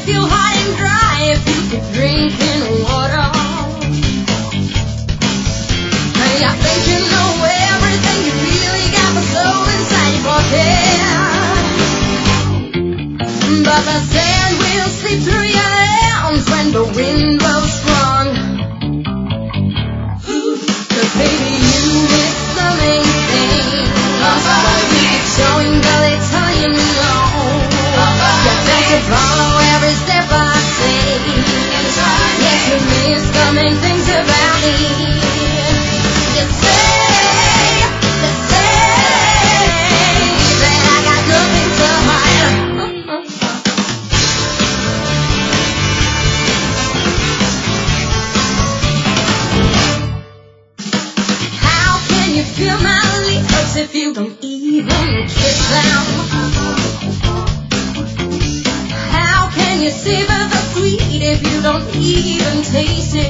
feel hot and dry if you keep drinking water? Hey, I think you know everything you feel. You got the soul inside your pocket, but the sand will slip through your hands when the wind blows strong. 'Cause baby, you miss the main thing. While you keep showing the little you know. You have to follow every step I take. Yes, you miss the main things about me. You say that I got nothing to hide. How can you feel my lips if you don't even kiss them? How can you savor the sweet if you don't even taste it?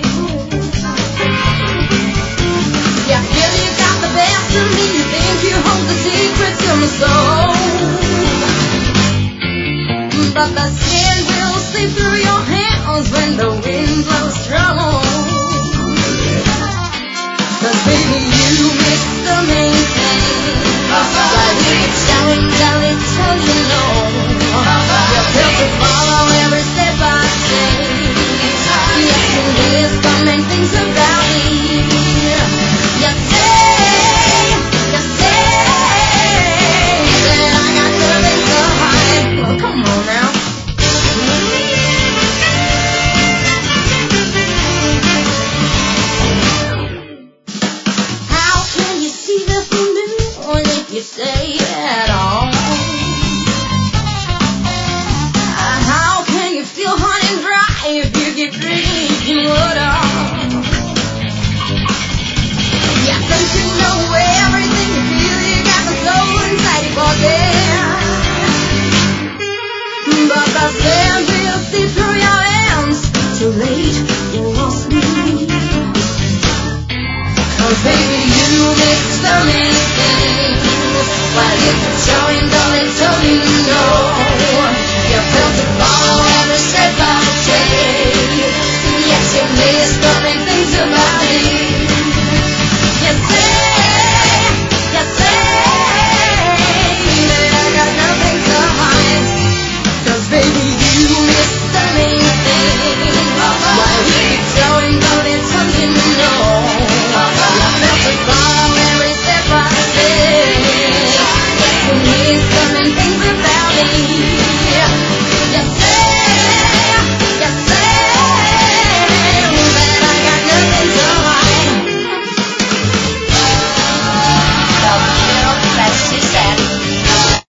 You feel you got the best of me. You think you hold the secrets of my soul, but the sand will slip through your hands when the wind blows strong. 'Cause baby, you miss the main thing. While you keep showing the little you know. You feel to follow every step I take. Yes, you miss the main things about me. You say that I got nothing to hide. Well, come on now. How can you see the moon if you stay at all? How can you feel hot and dry if you keep drinking water? Yeah, don't you know everything you feel? You got the soul inside your pocket, but the sand will slip through your hands. Too late, you lost me. 'Cause baby, you miss the main thing. While you keep showing the little you